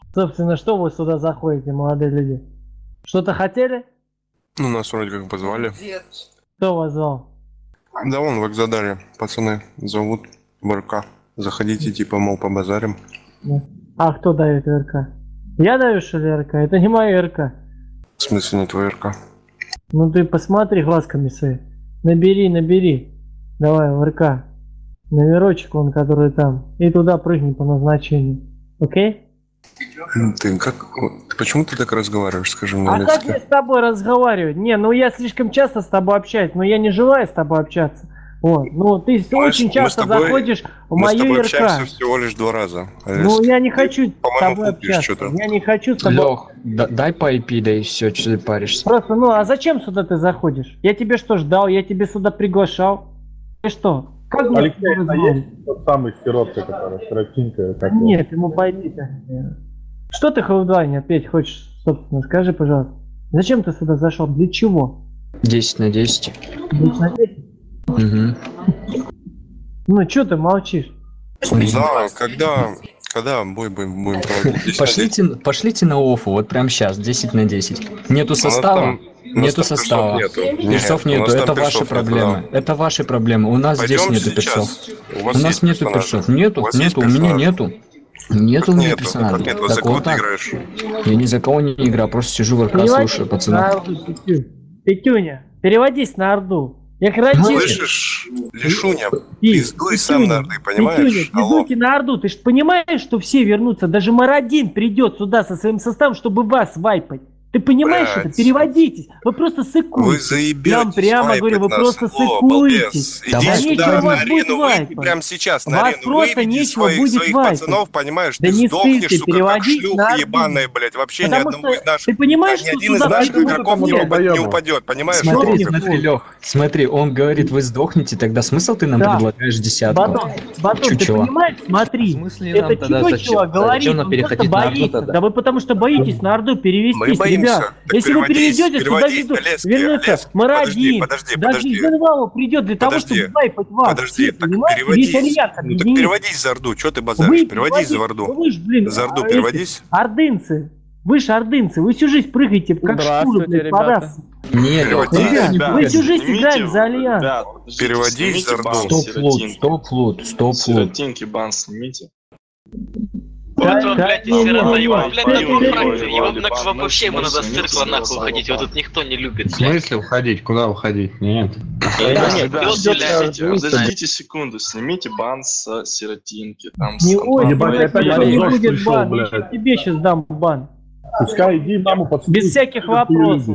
Собственно, что вы сюда заходите, молодые люди? Что-то хотели? Ну, нас вроде как позвали. Кто вас звал? Да, вон в Экзодаре пацаны зовут в РК. Заходите, типа, мол, побазарим. А кто дает РК? Я даю, что ли, РК? Это не моя РК. В смысле не твой РК? Ну ты посмотри глазками свои. Набери. Давай в РК. Номерочек он, который там. И туда прыгни по назначению. Окей? Ты почему ты так разговариваешь, скажи мне, А как мне с тобой разговаривать? Не, ну я слишком часто с тобой общаюсь, но я не желаю с тобой общаться. Вот. Ну ты очень часто заходишь в Мы с тобой мою общаемся РК. всего лишь 2 раза. Ну я не хочу с по-моему, тобой путаешь общаться. что-то. Я не хочу с тобой. Лех, дай по IP, да и все, что ты паришься. Просто, ну а зачем сюда ты заходишь? Я тебе что ждал? Я тебе сюда приглашал. Ты что? Как мне Алексей, а есть тот самый сиротка, который сиротинка? Нет, ему пойти-то. Что ты Half-Life опять хочешь, собственно, скажи, пожалуйста. Зачем ты сюда зашел? Для чего? 10 на 10. 10 на 10? Угу. Ну, что ты молчишь? Да, когда бой будем проводить? Пошлите на оффу, вот прям сейчас, 10 на 10. Нету состава. Нету состава. Персов нету. Это ваши проблемы. Это ваши проблемы. У нас здесь нету персов. У нас нету персов. Нету, у меня нету. Нету у меня персонажа. За кого ты играешь? Я ни за кого не играю, просто сижу в РК, слушаю пацанов. Петюня, переводись на Орду. Я красивый. Слышишь, Лешуня, пиздуй сам на Орды, понимаешь? Пиздуйте на Орду. Ты же понимаешь, что все вернутся? Даже Марадин придет сюда со своим составом, чтобы вас вайпать. Ты понимаешь это? Переводитесь. Вы просто сыкуете. Вы заебетесь. Я вам прямо говорю, вы просто сыкуетесь. Иди сюда на арену, выйди прямо сейчас на арену. Просто нечего будет своих пацанов, понимаешь? Да ты не сдохнешь, стыдите, сука, как шлюха на ебаная, блядь. Вообще ни одного из наших... Ты понимаешь, ни один из наших игроков не упадет, понимаешь? Смотри, Лех, смотри, он говорит, вы сдохнете, тогда смысл ты нам предлагаешь десятку? Батон, ты понимаешь, смотри, это чего говорит, он просто боится. Да вы потому что боитесь на Орду перевестись, ребят. Если вы переведете, сюда вернется Марадин, даже из Инвала придет для того, чтобы вайпать вас. Подожди, так переводись за Орду, что ты базаришь? Переводись за Орду. За Орду переводись. Ордынцы. Вы же ордынцы, вы всю жизнь прыгаете, как шкуры, блядь, подастся. Нет, ребят, вы всю жизнь играете за Альянс. Переводись за Орду. Стоп-флут. Сиротинки бан снимите. Вот он, блядь, из сирота, его, блядь, его вообще ему надо с циркла нахуй уходить, его тут никто не любит, В смысле уходить? Куда уходить? Нет. Подождите секунду, снимите бан с сиротинки. Не будет бан, я тебе сейчас дам бан. Пускай иди маму подстрелить. Без всяких вопросов.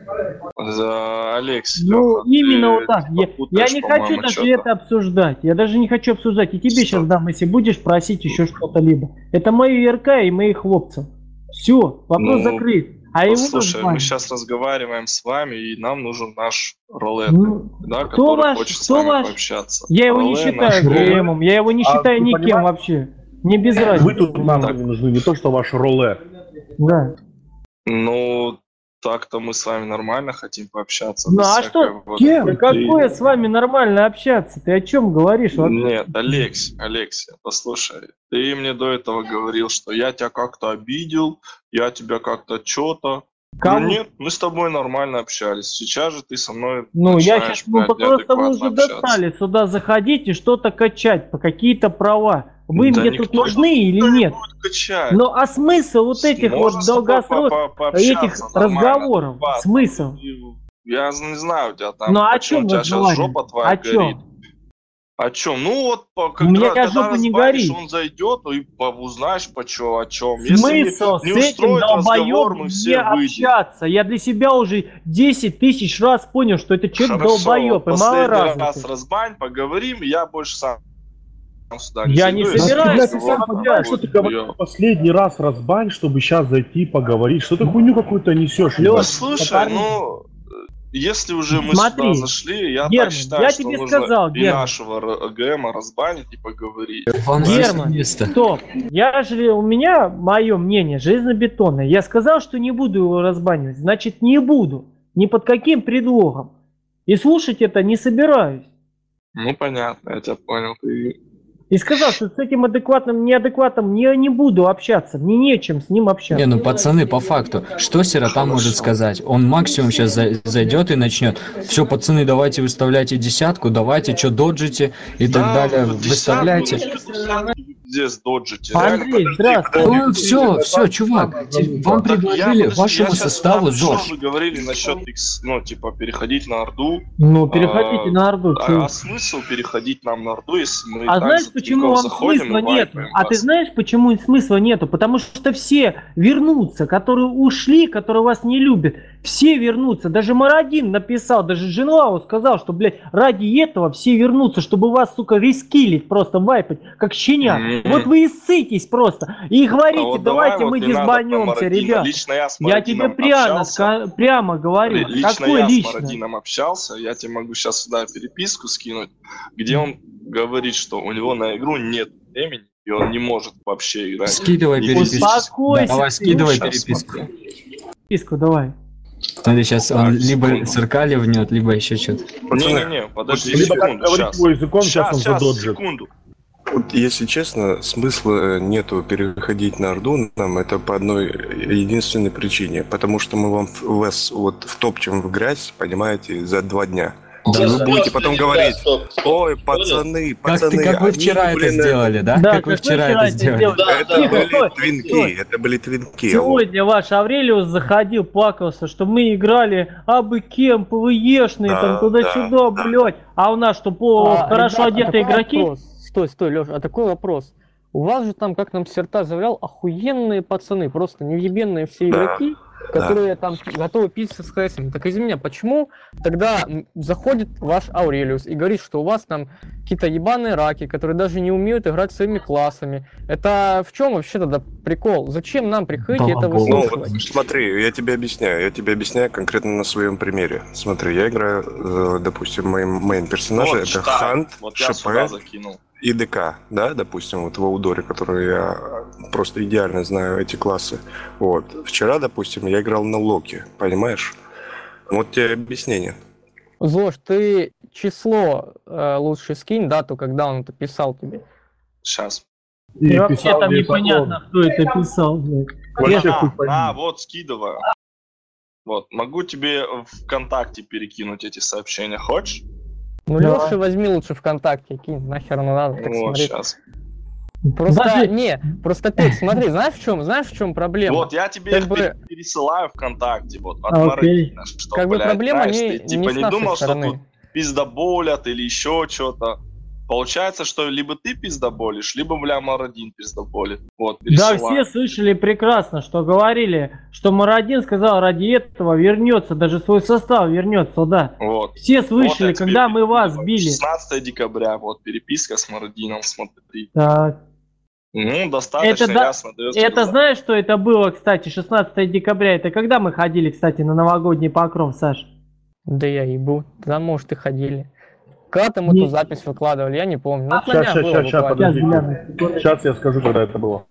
Алекс, ну, именно вот так. Я не хочу даже это обсуждать. Я даже не хочу обсуждать. И тебе сейчас дам, если будешь просить еще что-то либо. Это мои РК и мои хлопцы. Все, вопрос закрыт. А его слушай, мы сейчас разговариваем с вами, и нам нужен наш ролет, да, кто который хочет с вами пообщаться. Я его не считаю ГМом, я его не считаю никем вообще. Не без разницы. Вы тут нам не нужны, не то, что ваш ролет. Да. Ну, так-то мы с вами нормально хотим пообщаться. Ну а что? Какое с вами нормально общаться? Ты о чем говоришь? Нет, Алексей, послушай. Ты мне до этого говорил, что я тебя как-то обидел, я тебя как-то что-то. Нет, мы с тобой нормально общались. Сейчас же ты со мной. Ну, я сейчас, просто вы уже достали сюда заходить и что-то качать по какие-то права. Вы мне тут нужны или нет? Ну а смысл вот этих вот долгосрочных этих разговоров? Смысл? Я не знаю, у тебя там. Ну о чем у тебя сейчас жопа твоя горит. О чем? Ну вот, когда жопа не горит. Он зайдет, и узнаешь о чем. Смысл с этим долбоебом не общаться. Я для себя уже 10 тысяч раз понял, что это человек долбоеб и мало раз. Раз разбань, поговорим, я больше сам сюда я не собираюсь. Что ты говоришь последний раз разбань, чтобы сейчас зайти поговорить? Что ты хуйню какую-то несешь? Слушай, ну... Если уже мы сюда зашли, я так считаю, что тебе нужно сказал, и нашего ГМа разбанить и поговорить. Герман, стоп. У меня, мое мнение, железобетонное. Я сказал, что не буду его разбанивать. Значит, не буду. Ни под каким предлогом. И слушать это не собираюсь. Ну, понятно, я тебя понял. И сказал, что с этим адекватным, неадекватным я не буду общаться, мне нечем с ним общаться. Не, ну пацаны, по факту, что сирота может сказать? Он максимум сейчас зайдет и начнет. Все, пацаны, давайте выставляйте десятку, давайте, что доджите и так далее, выставляйте. Здесь доджите. Андрей, здравствуй. Ну все, чувак, вам предложили вашему составу ЗОЖ. Вы говорили насчет ну, типа, переходить на Орду. Ну, переходите на Орду. А смысл переходить нам на Орду, если мы знаешь, почему вам смысла нет? А ты знаешь, почему смысла нету? Потому что все вернутся, которые ушли, которые вас не любят. Все вернутся. Даже Марадин написал, даже Джинлау сказал, что, блядь, ради этого все вернутся, чтобы вас, сука, рескилить, просто вайпать, как щенят. Вот вы и ссытесь просто. И говорите, вот давайте мы дисбанемся, ребят. Я тебе прямо говорю. Лично какой я лично? С Марадином общался, я тебе могу сейчас сюда переписку скинуть, где он говорит, что у него на игру нет времени, и он не может вообще играть. Скидывай переписку. Давай, скидывай переписку. Переписку давай. Смотри, сейчас он либо СРК ливнет, либо еще что-то. Не-не-не, подожди секунду. Сейчас секунду. Вот, если честно, смысла нету переходить на Орду нам, это по одной единственной причине. Потому что мы вас вот втопчем в грязь, понимаете, за 2 дня. Да, вы будете потом говорить, ой, пацаны, как вы вчера это сделали, да? Как вы вчера это сделали. Это были твинки. Сегодня ваш Аврелиус заходил, плакался, что мы играли абы кем, ПВЕшные, там туда-сюда, блядь. А у нас что, хорошо одетые игроки? Стой, Лёша, а такой вопрос. У вас же там, как нам Серта заявлял, охуенные пацаны, просто невъебенные все игроки, которые там готовы питься с ХСами. Так извини меня, почему тогда заходит ваш Аурелиус и говорит, что у вас там какие-то ебаные раки, которые даже не умеют играть своими классами? Это в чем вообще тогда прикол? Зачем нам приходить это выслушивать? Ну, смотри, я тебе объясняю конкретно на своем примере. Смотри, я играю, допустим, моим мейн-персонажем, это Хант, ШП и ДК, да, допустим, вот в Аудоре, который я просто идеально знаю эти классы. Вот. Вчера, допустим, я играл на Локи, понимаешь? Вот тебе объяснение. Зош, ты число лучше скинь, дату, когда он это писал тебе. Сейчас. И вообще там непонятно, кто это писал. Вот скидываю. Вот, могу тебе ВКонтакте перекинуть эти сообщения, хочешь? Ну, Леша, возьми лучше ВКонтакте, кинь, нахер надо так вот, смотреть. Сейчас. Просто ты, смотри, знаешь в чем проблема? Вот, я тебе пересылаю ВКонтакте, вот, от Марадина, что, как бы проблема знаешь, не, ты, типа, не не думал, стороны. что тут пиздоболят или еще что-то. Получается, что либо ты пиздоболишь, либо, бля, Марадин пиздоболит. Вот, да, все слышали прекрасно, что говорили, что Марадин сказал, ради этого вернется, даже свой состав вернется, да. Вот. Все слышали, вот, когда мы вас били. 16 декабря, вот, переписка с Марадином, смотри. Так. Ну, достаточно ясно. Это знаешь, что это было, кстати, 16 декабря? Это когда мы ходили, кстати, на новогодний покров, Саш? Да я ебу, да, может, и ходили. Когда там эту запись выкладывали, я не помню. Сейчас я скажу, когда это было.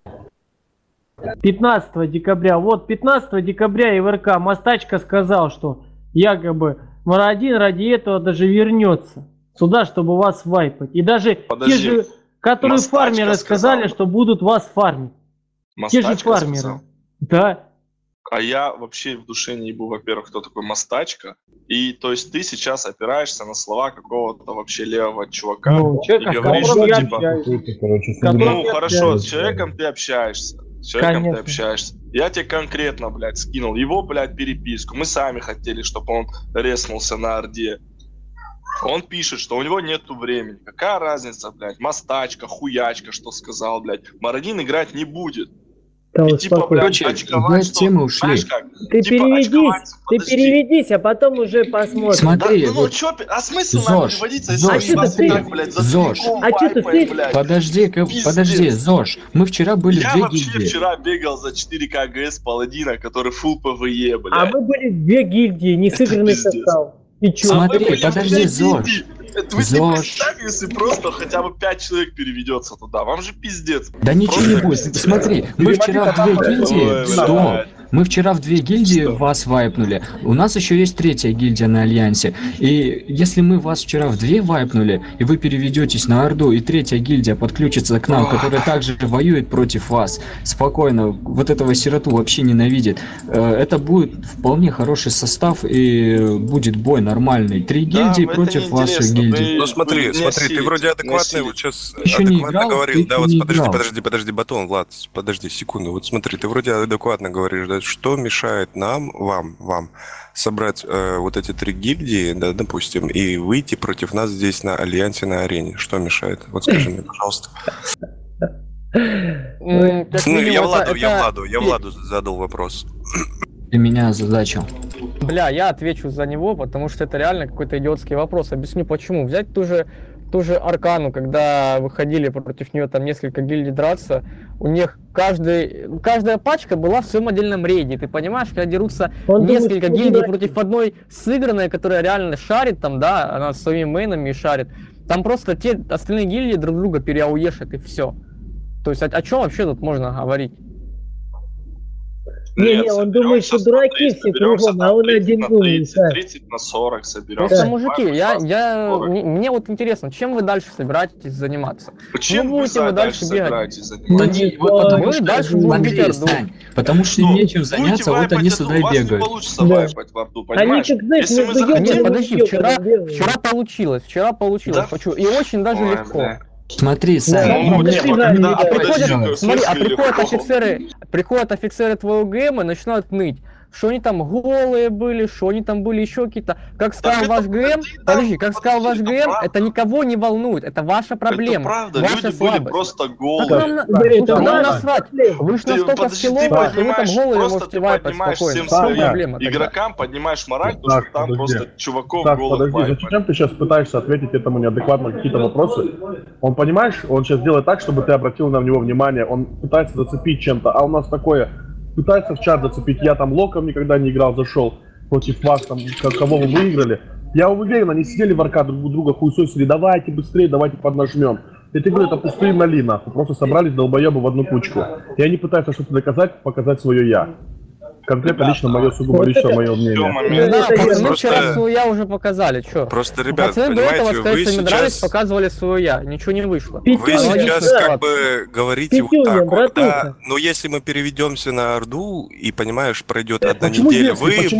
15 декабря. Вот 15 декабря ИВРК Мастачка сказал, что якобы Марадин ради этого даже вернется сюда, чтобы вас вайпать. И даже те же, которые фармеры сказали, что будут вас фармить. Мастачка те же фармеры. Сказал. Да. А я вообще в душе не ебу, во-первых, кто такой Мастачка. И то есть ты сейчас опираешься на слова какого-то вообще левого чувака. Ну, и говоришь, что типа... Ну, хорошо, с человеком ты общаешься. Я тебе конкретно, блядь, скинул его, блядь, переписку. Мы сами хотели, чтобы он реснулся на Орде. Он пишет, что у него нету времени. Какая разница, блядь? Мастачка, хуячка, что сказал, блядь. Марадин играть не будет. И типа, блядь, темы ушли. Ты переведись, а потом уже посмотрим. Смотри, да, а смысл нам переводиться, если Зош, блядь, Зош, подожди, Зош, мы вчера были в 2 гильдии. Я вообще вчера бегал за 4 КГС Паладина, который фулл ПВЕ, блядь. А мы были в 2 гильдии, не сыгранный состав. И чё? Смотри, подожди, Зош. Вы себе представьте, если просто хотя бы 5 человек переведется туда. Вам же пиздец. Да ничего не будет. Смотри, мы вчера в 2 гильдии. Мы вчера в 2 гильдии вас вайпнули. У нас еще есть 3-я гильдия на Альянсе. И если мы вас вчера в 2 вайпнули, и вы переведетесь на Орду, и 3-я гильдия подключится к нам, которая также воюет против вас, спокойно, вот этого сироту вообще ненавидит, это будет вполне хороший состав, и будет бой нормальный. 3 гильдии против вашей гильдии. Ну смотри, ты вроде адекватный, вот сейчас адекватно говорил. Да, вот подожди, Батон, Влад, подожди секунду. Вот смотри, ты вроде адекватно говоришь, да, что мешает нам, вам собрать вот эти 3 гильдии, да, допустим, и выйти против нас здесь на Альянсе, на арене? Что мешает? Вот скажи мне, пожалуйста. Я Владу задал вопрос. Для меня задача. Бля, я отвечу за него, потому что это реально какой-то идиотский вопрос. Объясню почему. Взять ту же Аркану, когда выходили против нее там несколько гильдий драться, у них каждая пачка была в своем отдельном рейде. Ты понимаешь, когда дерутся несколько гильдий против одной сыгранной, которая реально шарит там, да, она своими мейнами шарит, там просто те остальные гильдии друг друга переауешат и все. То есть о чем вообще тут можно говорить? Не, он думает, что дураки все кругом, а он один думает. 30 на 40 соберемся. Просто, мужики, мне вот интересно, чем вы дальше собираетесь заниматься? Почему вы дальше собираетесь заниматься? Потому что нечем заняться, вот они сюда и бегают. Они, как знаешь, нет, подожди, вчера получилось, и очень даже легко. Смотри, Сань, приходят офицеры твоего ГМа, начинают ныть, что они там голые были, что они там были еще какие-то. Как сказал ваш ГМ, это никого не волнует, это ваша проблема, это правда, ваша люди слабость. были просто голые. Нам насрать, вы ж настолько скилловые, что вы там голые можете вайпать спокойно. Игрокам поднимаешь мораль, потому что там просто чуваков голых вайпать. Зачем ты сейчас пытаешься ответить этому неадекватно какие-то вопросы? Он, понимаешь, он сейчас делает так, чтобы ты обратил на него внимание, он пытается зацепить чем-то, а у нас такое... Пытается в чат зацепить, я там локом никогда не играл, зашел против вас, там, кого вы выиграли. Я уверен, они сидели в аркад друг друга хуесосили, давайте быстрее, давайте поднажмем. Я тебе говорю, это пустые ноли, нахуй, просто собрались долбоебы в одну кучку. И они пытаются что-то доказать, показать свое я. Конкретно лично мое сугубо личное мое мнение. Да, мы вчера свое я уже показали, что? Просто, ребят, пацаны понимаете, до этого, вы сейчас... показывали свое я, ничего не вышло. Вы сейчас как бы говорите вот так вот, да, но если мы переведемся на Орду, и, понимаешь, пройдет одна неделя,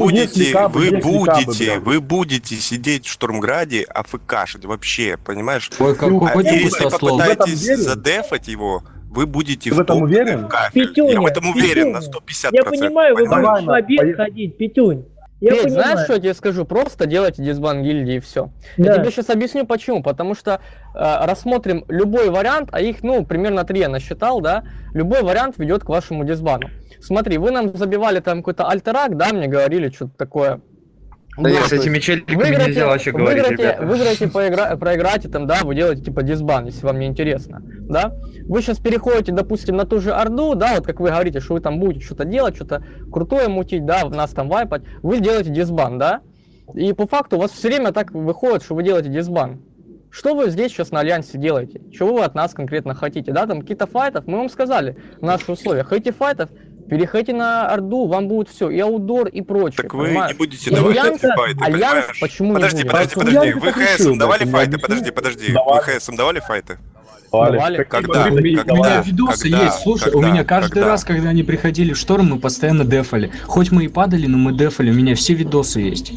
вы будете сидеть в Штурмграде, АФКшить вообще, понимаешь? Ой, если попытаетесь задефать его, вы будете в этом уверен? Я в этом уверен на 150%. Я понимаю, вы будете в побед ходить, Петюнь. Петь, знаешь, что я тебе скажу? Просто делайте дисбан гильдии и все. Я тебе сейчас объясню почему. Потому что рассмотрим любой вариант, а их, примерно 3 я насчитал, да? Любой вариант ведет к вашему дисбану. Смотри, вы нам забивали там какой-то альтерак, да, мне говорили что-то такое. Да нет, с этими челиками нельзя вообще говорить, ребята. Выиграете, проиграете, там, да, вы делаете типа дисбан, если вам не интересно, да. Вы сейчас переходите, допустим, на ту же Орду, да, вот как вы говорите, что вы там будете что-то делать, что-то крутое мутить, да, нас там вайпать, вы делаете дисбан, да. И по факту у вас все время так выходит, что вы делаете дисбан. Что вы здесь сейчас на Альянсе делаете? Чего вы от нас конкретно хотите, да, там какие-то файтов, мы вам сказали наши условия, хотите файтов, переходите на Орду, вам будет все, и аудор, и прочее. Так вы не будете давать эти файты, Альянс, почему подожди, не будет? Подожди, вы ХСМ давали файты, подожди, вы ХСМ давали файты? Когда? У меня видосы есть, слушай, у меня каждый раз, когда они приходили в шторм, мы постоянно дефали. Хоть мы и падали, но мы дефали, у меня все видосы есть.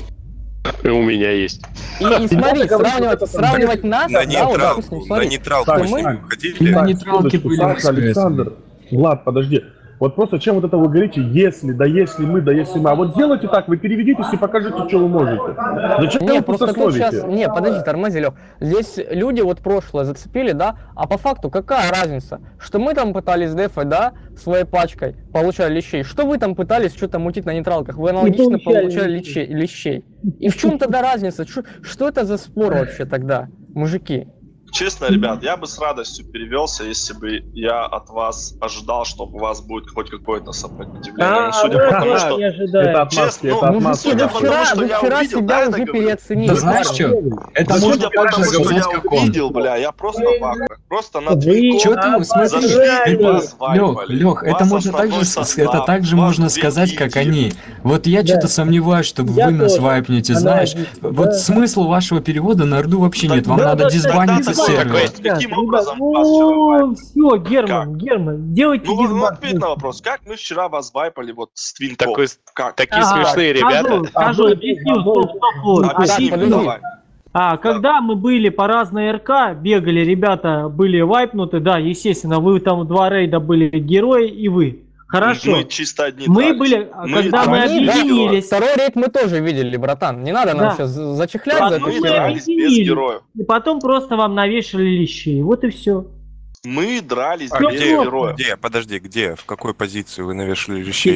И у меня есть. И смотри, сравнивать нас, на нейтралку мы ходили. На нейтралке были. Александр, Влад, подожди. Вот просто чем вот это вы говорите, если мы. А вот сделайте так, вы переведитесь и покажите, что вы можете. Зачем вы просто тут сейчас... Не, подожди, тормози, Лёх. Здесь люди вот прошлое зацепили, да? А по факту какая разница? Что мы там пытались дефать, да, своей пачкой, получали лещей. Что вы там пытались что-то мутить на нейтралках? Вы аналогично получали лещей. И в чем тогда разница? Что это за спор вообще тогда, мужики? Честно, ребят, я бы с радостью перевелся, если бы я от вас ожидал, что у вас будет хоть какое-то сопротивление. Судя по тому, что... Это отмазки, это отмазки. Вы вчера себя уже переоценили. Ты знаешь что? Это судя по тому, что я увидел, бля, я просто в ахуе. просто на твиков. Что ты, смотри, Лёх, это также можно сказать, как они. Вот я что-то сомневаюсь, что вы нас вайпнете, знаешь. Вот смысла вашего перевода на орду вообще нет. Вам надо дисбаниться сервер. Каким образом все, Герман, делайте дисбан. Ну, ответь на вопрос. Как мы вчера вас вайпали вот с твинков? Такие смешные ребята. Скажу, объясню. Когда мы были по разной РК, бегали, ребята были вайпнуты, да, естественно, вы там 2 рейда были герои и вы. Хорошо. Мы чисто одни. Мы были, когда мы объединились. Второй рейд мы тоже видели, братан. Не надо нам сейчас зачехлять за это. Мы дрались без героев. И потом просто вам навешали лещей. Вот и все. Мы дрались без героев. Где? Подожди, где? В какой позиции вы навешали лещей?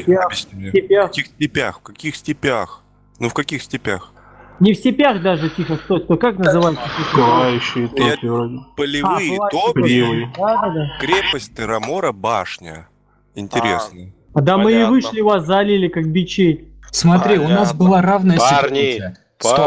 В каких степях? Ну в каких степях? Не в степях даже, тихо, стой, как называется? Пылающие топи вроде. Полевые топи, крепость Терамора, башня. Интересно. Да мы и вышли, вас залили как бичей. Смотри, у нас была равная ситуация.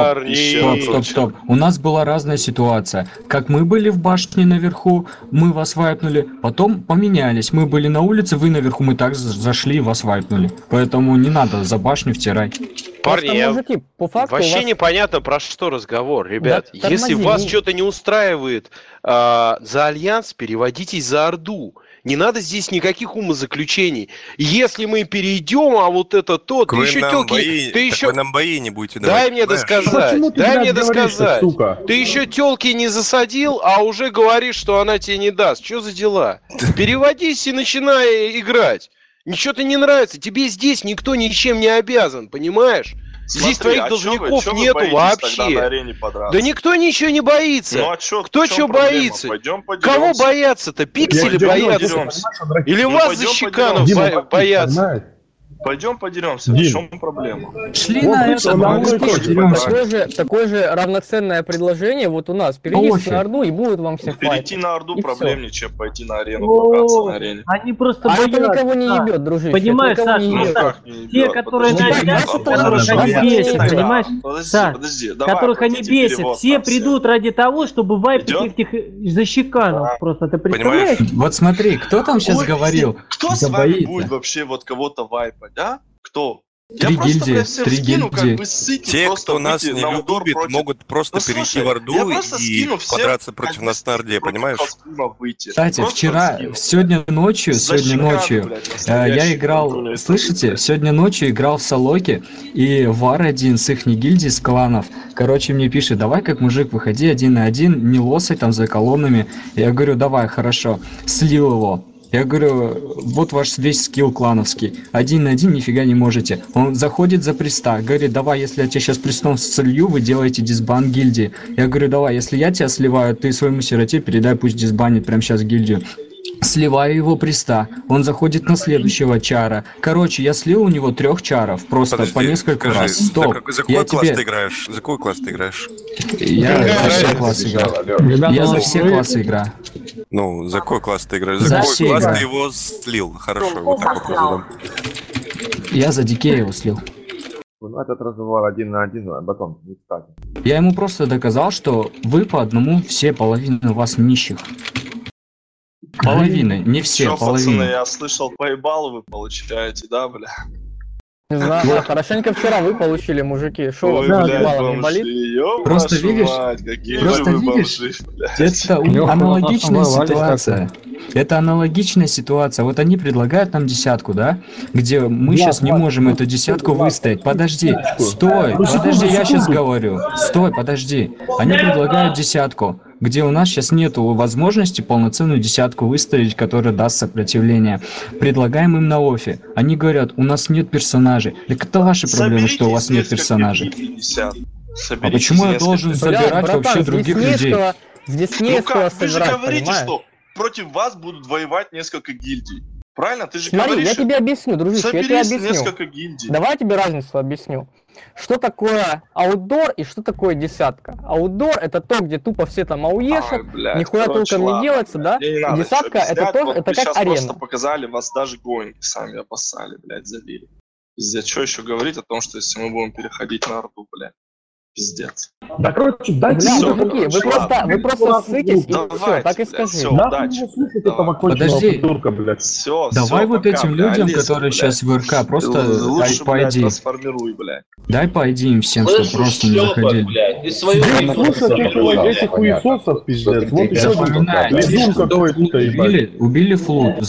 Стоп. У нас была разная ситуация. Как мы были в башне наверху, мы вас вайпнули, потом поменялись. Мы были на улице, вы наверху, мы так зашли и вас вайпнули. Поэтому не надо за башню втирать. Парни, вообще непонятно, про что разговор, ребят. Да, если вас что-то не устраивает за Альянс, переводитесь за Орду. Не надо здесь никаких умозаключений. Если мы перейдем, а вот это то, ты еще тёлки... Вы нам бои не будете давать. Дай мне досказать. Ты еще тёлки не засадил, а уже говоришь, что она тебе не даст. Что за дела? Переводись и начинай играть. Ничего тебе не нравится. Тебе здесь никто ничем не обязан, понимаешь? Здесь твоих должников нету вообще. Да никто ничего не боится. Ну, кто что боится? Кого бояться-то? Пиксели боятся? Или вас защеканов боятся? Пойдем подеремся. В чем проблема? Шли на это. Такое же равноценное предложение вот у нас. Перейдите на Орду и будут вам все файтить. Перейти на Орду проблемнее, чем пойти на арену, подраться на арене. Они просто боятся. Это никого не ебет, дружище. Понимаешь, Саша? Те, которые которых они бесят, понимаешь? Подожди, которых они бесят. Все придут ради того, чтобы вайпить этих защеканов. Просто ты представляешь? Вот смотри, кто там сейчас говорил? Кто с вами будет вообще вот кого-то вайпать? Да? Кто? Три гильдии. Те, кто нас не любит, могут просто перейти в Орду и подраться против нас на Орде, понимаешь? Кстати, сегодня ночью, я играл, слышите, сегодня ночью играл в Солоке, и Вар один с их гильдии, с кланов, короче, мне пишет, давай как мужик, выходи 1 на 1, не лосай там за колоннами. Я говорю, давай, хорошо, слил его. Я говорю, вот ваш весь скилл клановский. 1 на 1 нифига не можете. Он заходит за приста, говорит, давай, если я тебя сейчас пристом солью, вы делаете дисбан гильдии. Я говорю, давай, если я тебя сливаю, ты своему сироте передай, пусть дисбанит прямо сейчас гильдию. Сливаю его приста. Он заходит на следующего чара. Короче, я слил у него 3 чаров. Просто по несколько раз. Стоп. За какой класс ты играешь? За какой класс ты играешь? Я за все классы играю. Я за все классы играю. Ну, за какой класс ты играешь? За какой класс ты его слил? Хорошо, вот так вопрос задам. Я за дикея его слил. Ну, этот разговор 1 на 1, а потом не кстати. Я ему просто доказал, что вы по одному, все половина вас нищих. Половины, не все, половина. Пацаны, я слышал, поебал вы получаете, да, бля? Не знаю, хорошенько вчера вы получили, мужики. Шо, ой, блядь, баллов не болит? Просто видишь, это аналогичная ситуация. Это аналогичная ситуация. Вот они предлагают нам 10, да? Где мы сейчас не можем эту 10 выстоять. Подожди, стой, подожди, я сейчас говорю. Стой, подожди. Они предлагают 10, где у нас сейчас нету возможности полноценную 10 выставить, которая даст сопротивление. Предлагаем им на оффе. Они говорят, у нас нет персонажей. Так это ваши проблемы, что у вас нет персонажей. А почему я должен забирать вообще других людей? Здесь не вы же говорите, что против вас будут воевать несколько гильдий. Правильно? Ты же говоришь... я тебе объясню, дружище, я тебе объясню. Несколько гильдий. Давай я тебе разницу объясню. Что такое аутдор и что такое 10? Аутдор это то, где тупо все там ауешат, нихуя толком не делается, да? 10 это то, это как арена. Просто показали, вас даже гоинги сами обоссали, блядь, забили. Пиздец, что еще говорить о том, что если мы будем переходить на Орду, блядь? Пиздец. Да, короче, дайте вы просто ссытесь и все, так и скажи. Подожди. Все, давай вот этим людям, которые сейчас в РК, просто дай по ID. Дай по ID им всем, чтобы просто не заходили. Слушай, этих хуесосов, пиздец. Вот еще убили флут.